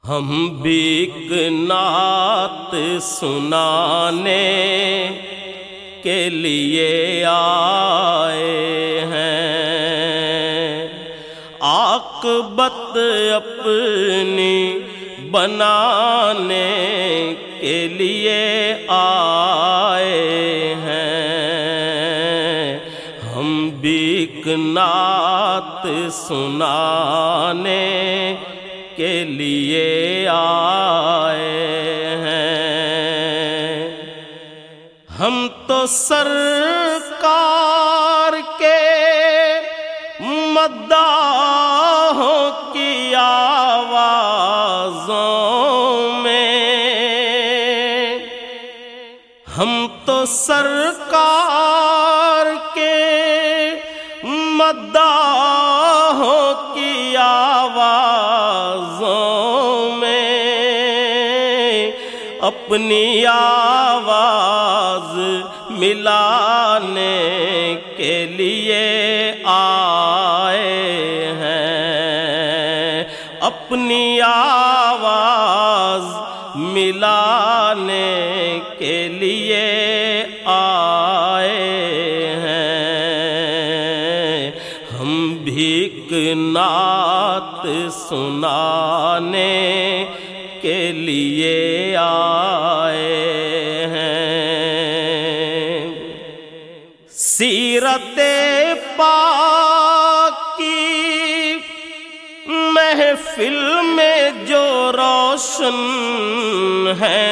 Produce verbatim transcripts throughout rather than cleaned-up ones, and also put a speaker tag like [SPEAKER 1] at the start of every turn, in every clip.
[SPEAKER 1] ہم بھی نعت سنانے کے لیے آئے ہیں، عاقبت اپنی بنانے کے لیے آئے ہیں، ہم بھی نعت سنانے کے لیے آئے ہیں۔ ہم تو سرکار کے مداحوں کی آوازوں میں، ہم تو سرکار کے مداحوں کی آوازوں میں اپنی آواز ملانے کے لیے آئے ہیں، اپنی آواز ملانے کے لیے آئے ہیں، ہم بھی نعت سنانے کے لیے آئے ہیں۔ سیرت پاک کی محفل میں جو روشن ہے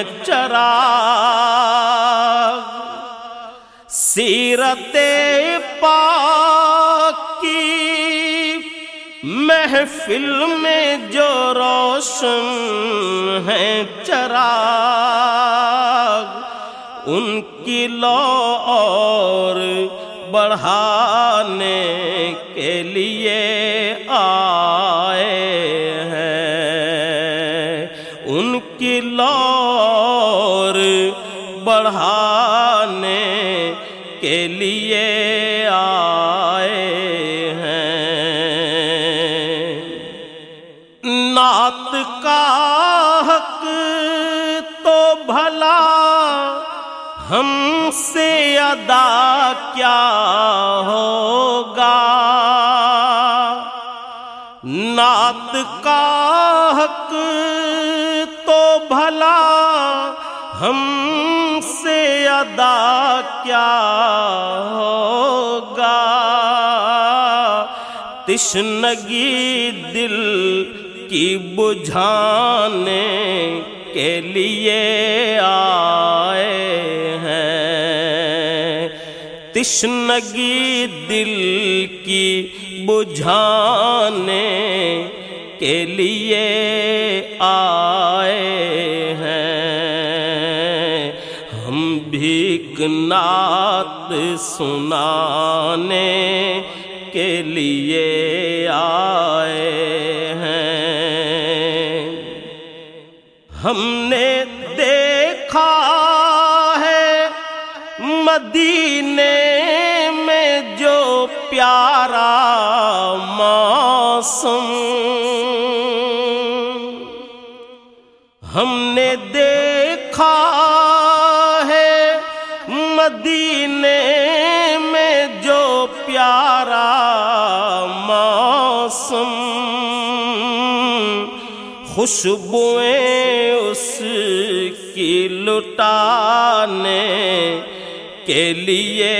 [SPEAKER 1] چراغ، سیرت پاک کی محفل میں جو روشن ہے چراغ، ان کی لو اور بڑھانے کے لیے آئے ہیں، ان کی لو اور بڑھانے کے لیے آئے ہیں۔ نعت کا حق تو بھلا ہم سے ادا کیا ہوگا، نعت کا حق تو بھلا ہم سے ادا کیا ہوگا، تشنگی دل کی بجھانے کے لیے آئے ہیں، تشنگی دل کی بجھانے کے لیے آئے ہیں، ہم بھی نعت سنانے کے لیے آئے ہیں۔ ہم نے دیکھا ہے مدینے میں جو پیارا موسم، ہم نے دیکھا ہے مدینے میں جو پیارا موسم، خوشبوئیں اس کی لٹانے کے لیے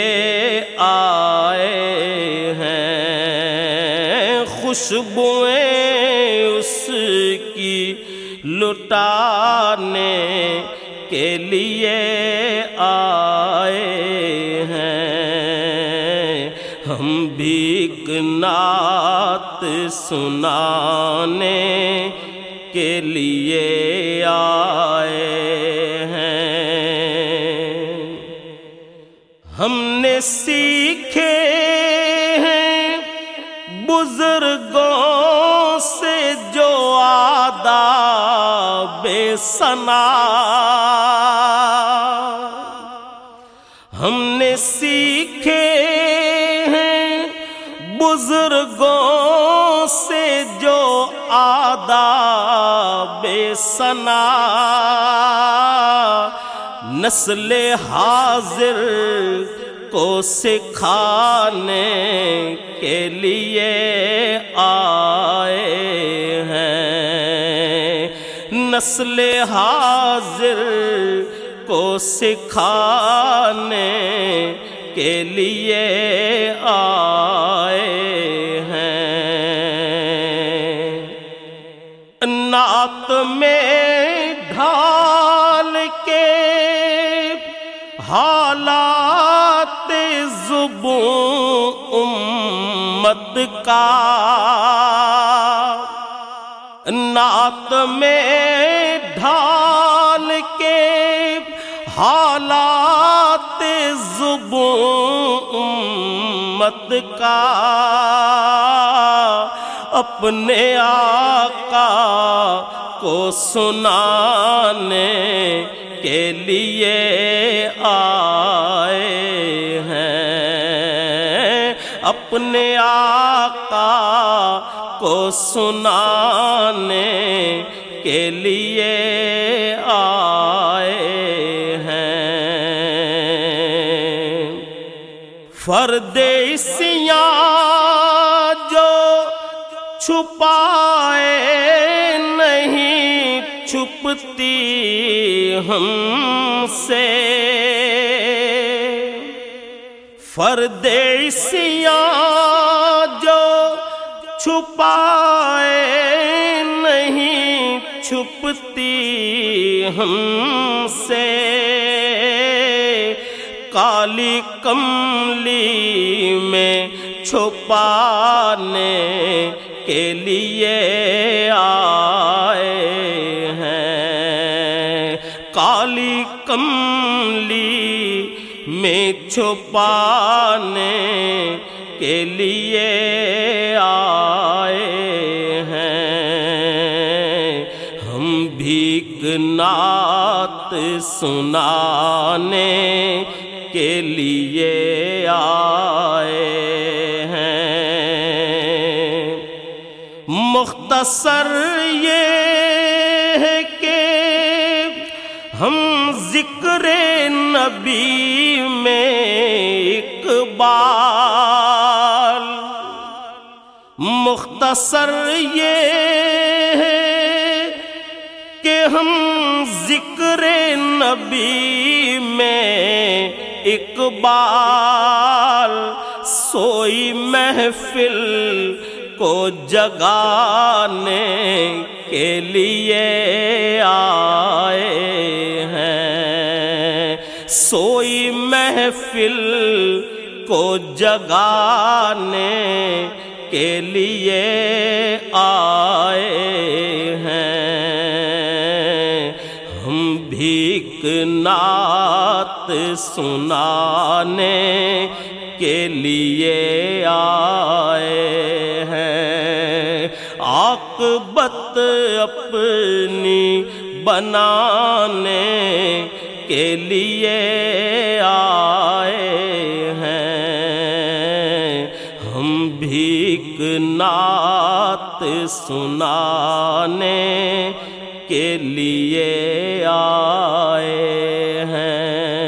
[SPEAKER 1] آئے ہیں، خوشبوئیں اس کی لٹانے کے لیے آئے ہیں، ہم بھی نعت سنانے کے لیے آئے ہیں۔ ہم نے سیکھے ہیں بزرگوں سے جو آداب ثنا، ہم نے سیکھے ہیں بزرگوں سے جو آداب سنا نسل حاضر کو سکھانے کے لیے آئے ہیں، نسل حاضر کو سکھانے کے لیے آئے ہیں۔ نعت میں ڈھال کے حالات زبوں امت کا، نعت میں ڈھال کے حالات زبوں امت کا، اپنے آقا کو سنانے کے لیے آئے ہیں، اپنے آقا کو سنانے کے لیے آئے ہیں۔ فرد عصیاں جو چھپائے نہیں چھپتی ہم سے، فرد عصیاں جو چھپائے نہیں چھپتی ہم سے، کالی کملی میں چھپانے کے لیے آئے ہیں، کالی کملی میں چھپانے کے لیے آئے ہیں، ہم بھیک نعت سنانے کے لیے آئے ہیں۔ مختصر یہ ہے کہ ہم ذکر نبی میں اقبال، مختصر یہ ہے کہ ہم ذکر نبی میں اقبال، سوئی محفل کو جگانے کے لیے آئے ہیں، سوئی محفل کو جگانے کے لیے آئے ہیں، ہم بھیک نعت سنانے کے لیے آئے ہیں، عاقبت اپنی بنانے کے لیے آئے ہیں، ہم بھیک نعت سنانے کے لیے آئے ہیں۔